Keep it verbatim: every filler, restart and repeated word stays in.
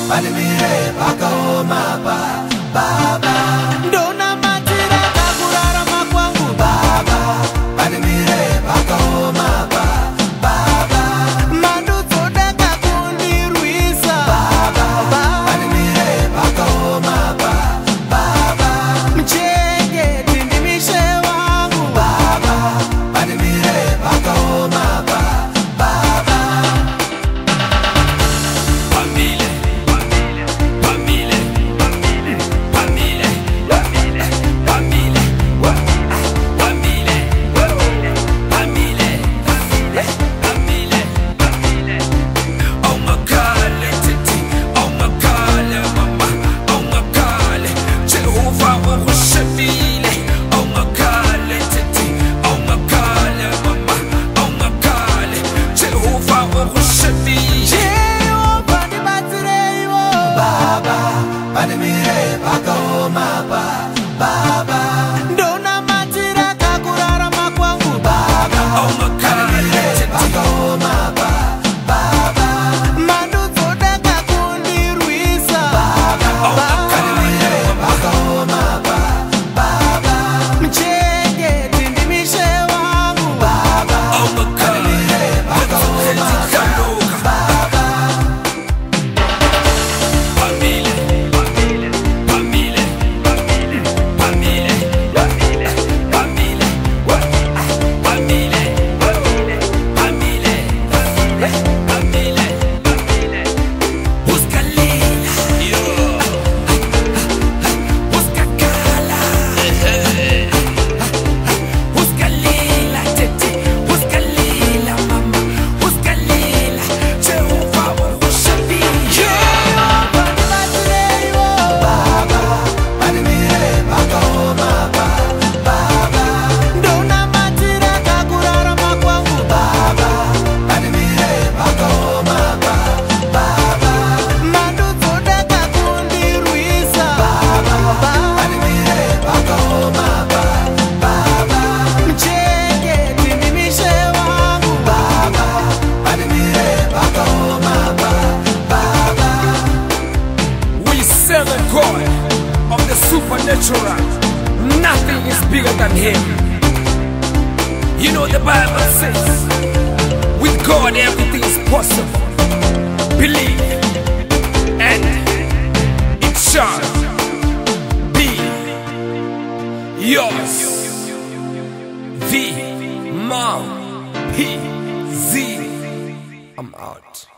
panimire pakaoma pa baba. Ndona matira kakurarama kwangu baba, panimire pakaoma pa baba. Mandudzoda kakundirwisa baba, panimire pakaoma pa baba. Mchengeti ndimishe wangu baba, panimire pakaoma pa baba. Pamile, Pamile, Pamile, Pamile, Pamile, Pamile, Pamile, Pamile, Pamile, Pamile, Pamile. Oh my God, titi, oh my God, mama, oh my God, Jehovah urushevile. Oh my God, titi, oh my God, mama, oh my God, Jehovah urushevile. baba, panimire pakaoma pa baba. Ndona matira kakurarama kwangu baba, Oh my God, panimire pakaoma pa baba. Mandudzoda kakundirwisa baba, oh my panimire pakaoma pa baba. Mchengeti ndimishe wangu baba, oh my God, panimire pakaoma pa baba. Pamile, Pamile, Pamile, Pamile, Pamile, Pamile, Pamile, Pamile, Pamile, Pamile, Pamile. Busca Lila, yo. Busca Kala, busca Lila, tete, busca Lila, mama, busca Lila, Jehovah urushevile. baba, panimire pakaoma pa baba. Ndona matira kakurarama kwangu baba, panimire pakaoma pa baba. Mandudzoda kakundirwisa baba, panimire pakaoma pa baba. Mchengeti ndimishe wangu baba, panimire pakaoma pa baba. We serve a God of the supernatural. Nothing is bigger than Him. You know the Bible says, with God everything is possible. Believe, and it shall be yours. The Mom P Z. I'm out.